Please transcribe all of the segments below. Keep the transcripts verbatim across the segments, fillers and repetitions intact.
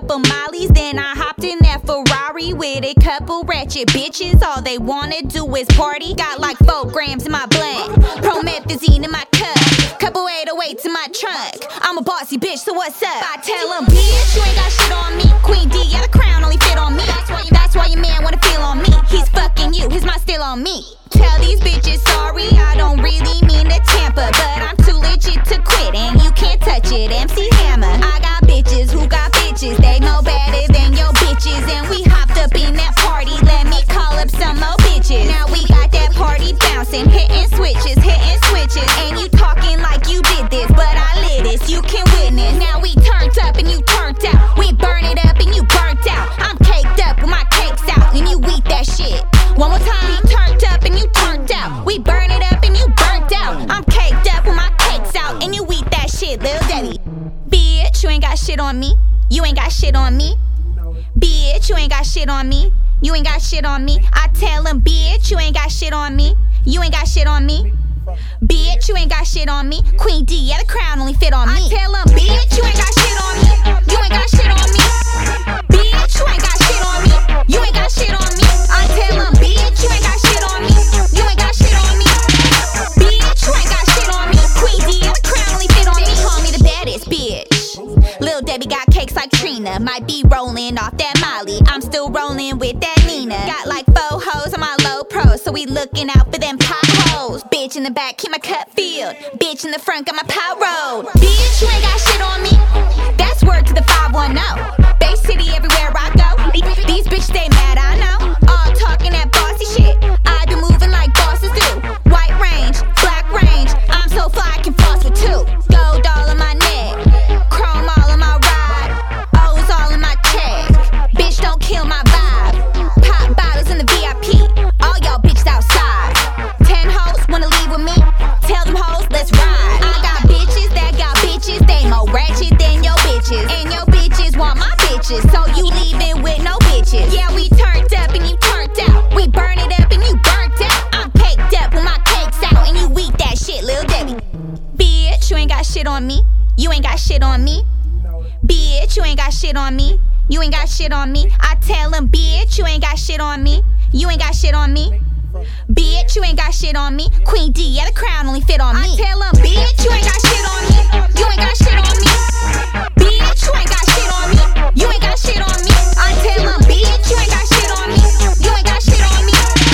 couple mollies, then I hopped in that Ferrari with a couple ratchet bitches. All they wanna do is party. Got like four grams in my blood, promethazine in my cup, couple eight oh eights in my trunk. I'm a bossy bitch, so what's up? I tell him, bitch, you ain't got shit on me. Queen D, yeah, the crown only fit on me. That's why, you, that's why your man wanna feel on me. He's fucking you, his mind still on me. Tell these bitches sorry, I don't really mean to tamper, but I'm too legit to quit, and you can't touch it, M C Hammer. I got bitches who got bitches, they know better than your bitches, and we hopped up in that party, let me call up some more bitches. Now we got that party bouncing, hitting switches, hitting switches, and you talking like you did this, but I lit this, you can witness. Now we turned up and you turned out, we burn it up and you burnt out. I'm caked up with my cakes out, and you eat that shit. One more time, we turned up and you turned out, we burn it up and you burnt out. I'm caked up with my cakes out, and you eat that shit, Lil Debbie. Bitch, you ain't got shit on me. You ain't got shit on me. Bitch, you ain't got shit on me. You ain't got shit on me. I tell him, bitch, you ain't got shit on me. You ain't got shit on me. Bitch, you ain't got shit on me. Queen D, yeah, the crown only fit on me. I tell him, bitch, you ain't got shit on me. You ain't got shit on me. Bitch, you ain't got shit on me. You ain't got shit on me. I tell him, bitch, you ain't got shit on me. You ain't got shit on me. Bitch, you ain't got shit on me. Queen D, yeah, the crown only fit on me. They call me the baddest bitch. Lil Debbie got cakes like Trina. Might be rolling off that Molly. I'm still rolling with that Nina. Got like four hoes on my low pro, so we looking out for them potholes. Bitch in the back, keep my cup filled. Bitch in the front, got my pot rolled. Bitch, you ain't got shit on me. That's word to the five one oh. Bay City everywhere I go. These bitches, they mad, I know. All talking that bossy shit. I be moving like bosses do. White range, black range. I'm so fly, I can floss with two. Gold all in my neck, chrome all in my ride, O's all in my check. Bitch, don't kill my vibe. Pop bottles in the V I P. All y'all bitches outside. Ten hoes wanna leave with me. Tell them hoes, let's ride. I got bitches that got bitches. They more ratchet than your bitches, and your bitches want my bitches. So you leaving with no bitches. Yeah, we turned up and you turned out. We burn it up and you burnt out. I'm caked up with my cakes out, and you eat that shit, Lil Debbie. Bitch, you ain't got shit on me. You ain't got shit on me. Bitch, you ain't got shit on me. You ain't got shit on me. I tell him, bitch, you ain't got shit on me. You ain't got shit on me. Bitch, you ain't got shit on me. Queen D, yeah, the crown only fit on me. I tell him, bitch, you ain't got shit on me. You ain't got shit on me. Bitch, you ain't got shit on me. You ain't got shit on me. I tell him, bitch, you ain't got shit on me. You ain't got shit on me.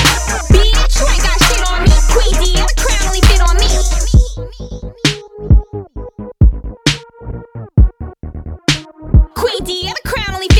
Bitch, you ain't got shit on me. Queen D, yeah, the crown only fit on me. Queen D, yeah, the crown only